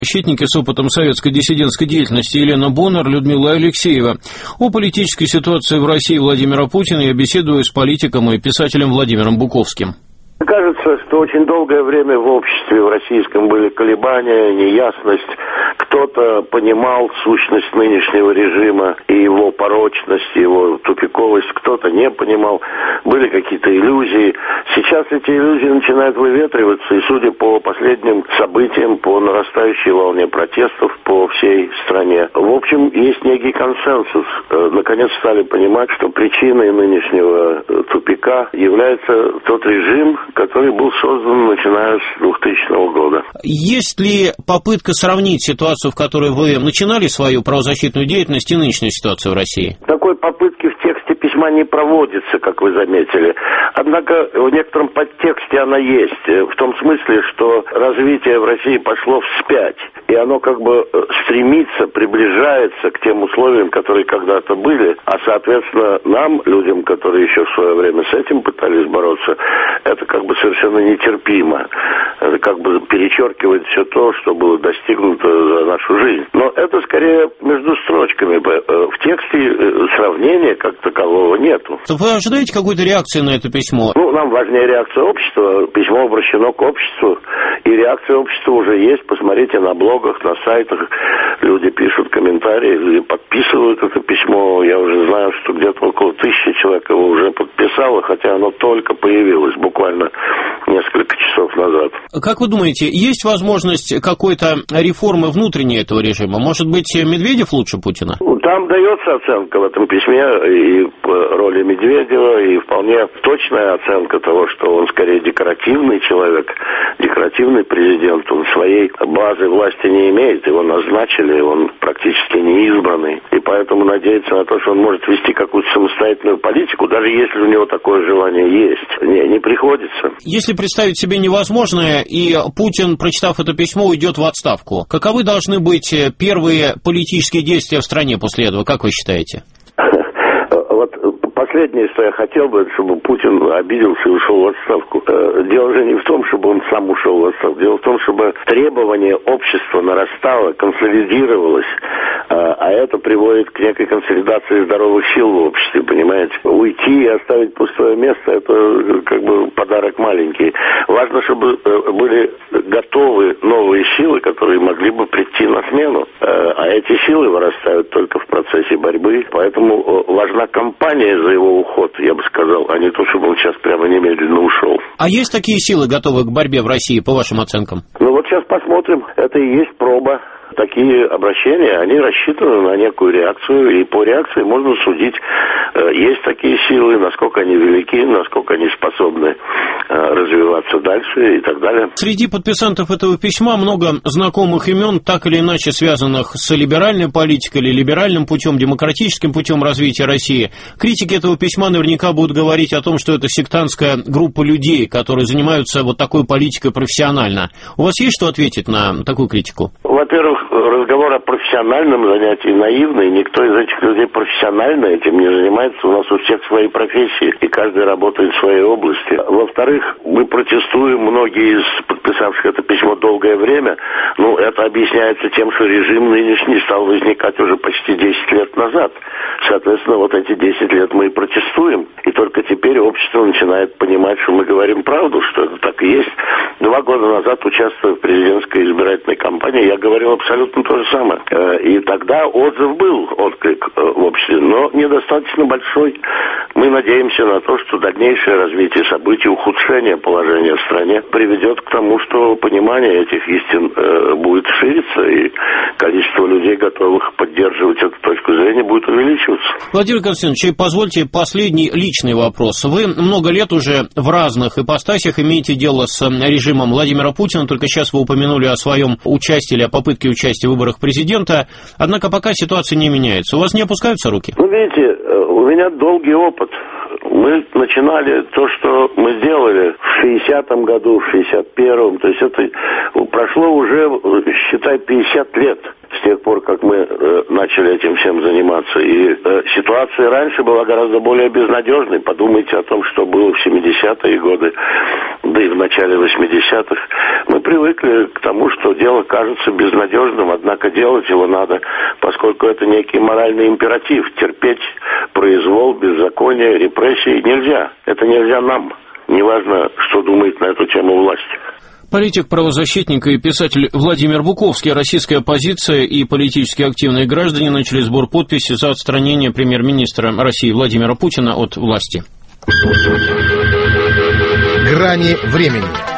Защитники с опытом советской диссидентской деятельности Елена Боннер, Людмила Алексеева. О политической ситуации в России Владимира Путина я беседую с политиком и писателем Владимиром Буковским. Кажется, что очень долгое время в обществе в российском были колебания, неясность. Кто-то понимал сущность нынешнего режима и его порочность, его тупиковость, кто-то не понимал. Были какие-то иллюзии. Сейчас эти иллюзии начинают выветриваться, и судя по последним событиям, по нарастающей волне протестов по всей стране, в общем, есть некий консенсус. Наконец стали понимать, что причиной нынешнего тупика является тот режим, который был создан начиная с 2000 года. Есть ли попытка сравнить ситуацию, в которой вы начинали свою правозащитную деятельность, и нынешнюю ситуацию в России? Такой попытки в тексте письма не проводится, как вы заметили. Однако в некотором подтексте она есть. В том смысле, что развитие в России пошло вспять. И оно как бы стремится, приближается к тем условиям, которые когда-то были. А, соответственно, нам, людям, которые еще в свое время с этим пытались бороться, это как бы совершенно нетерпимо. Это как бы перечеркивает все то, что было достигнуто за нашу жизнь. Но это скорее между строчками. В тексте сравнения как такового нету. Вы ожидаете какой-то реакции на это письмо? Нам важнее реакция общества. Письмо обращено к обществу, и реакция общества уже есть. Посмотрите на блогах, на сайтах. Люди пишут комментарии, люди подписывают это письмо. Я уже знаю, что где-то около 1000 человек его уже подписало, хотя оно только появилось буквально несколько часов назад. Как вы думаете, есть возможность какой-то реформы внутренней этого режима? Может быть, Медведев лучше Путина? Там дается оценка в этом письме и роли Медведева, и вполне точная оценка того, что он скорее декоративный человек, декоративный президент. Он своей базы власти не имеет, его назначили, он практически не избранный. И поэтому надеяться на то, что он может вести какую-то самостоятельную политику, даже если у него такое желание есть, не приходится. Если представить себе невозможное, и Путин, прочитав это письмо, уйдет в отставку, каковы должны быть первые политические действия в стране после этого, как вы считаете? Вот последнее, что я хотел бы, чтобы Путин обиделся и ушел в отставку. Дело же не в том, чтобы он сам ушел в отставку. Дело в том, чтобы требование общества нарастало, консолидировалось, а это приводит к некой консолидации здоровых сил в обществе, понимаете? Уйти и оставить пустое место, это как бы подарок маленький. Важно, чтобы были готовы новые силы, которые могли бы прийти на смену. А эти силы вырастают только в процессе борьбы. Поэтому важна кампания за его уход, я бы сказал, а не то, чтобы он сейчас прямо немедленно ушел. А есть такие силы, готовые к борьбе в России, по вашим оценкам? Вот сейчас посмотрим. Это и есть проба. Такие обращения, они рассчитаны на некую реакцию, и по реакции можно судить, есть такие силы, насколько они велики, насколько они способны развиваться дальше и так далее. Среди подписантов этого письма много знакомых имен, так или иначе связанных с либеральной политикой или либеральным путем, демократическим путем развития России. Критики этого письма наверняка будут говорить о том, что это сектантская группа людей, которые занимаются вот такой политикой профессионально. У вас есть что ответить на такую критику? Во-первых, разговор о профессиональном занятии наивный. Никто из этих людей профессионально этим не занимается. У нас у всех свои профессии, и каждый работает в своей области. Во-вторых, мы протестуем, многие из подписавших это письмо долгое время. Это объясняется тем, что режим нынешний стал возникать уже почти 10 лет назад. Соответственно, вот эти 10 лет мы и протестуем. И только теперь общество начинает понимать, что мы говорим правду, что это так и есть. 2 года назад, участвуя в президентской избирательной кампании, я говорил абсолютно то же самое. И тогда отзыв был, отклик в обществе, но недостаточно большой. Мы надеемся на то, что дальнейшее развитие событий, ухудшение положения в стране приведет к тому, что понимание этих истин будет шириться, и количество людей, готовых поддерживать эту точку зрения, будет увеличиваться. Владимир Константинович, позвольте последний личный вопрос. Вы много лет уже в разных ипостасях имеете дело с режимом Владимира Путина, только сейчас вы упомянули о своем участии или о попытке участия в выборах президента, однако пока ситуация не меняется. У вас не опускаются руки? Видите, у меня долгий опыт. Мы начинали то, что мы делали в 60-м году, в 61-м, то есть это прошло уже, считай, 50 лет с с тех пор, как мы начали этим всем заниматься. И ситуация раньше была гораздо более безнадежной. Подумайте о том, что было в 70-е годы, да и в начале 80-х. Мы привыкли к тому, что дело кажется безнадежным, однако делать его надо, поскольку это некий моральный императив. Терпеть произвол, беззаконие, репрессии нельзя. Это нельзя нам. Неважно, что думает на эту тему власть. Политик, правозащитник и писатель Владимир Буковский. Российская оппозиция и политически активные граждане начали сбор подписей за отстранение премьер-министра России Владимира Путина от власти. Грани времени.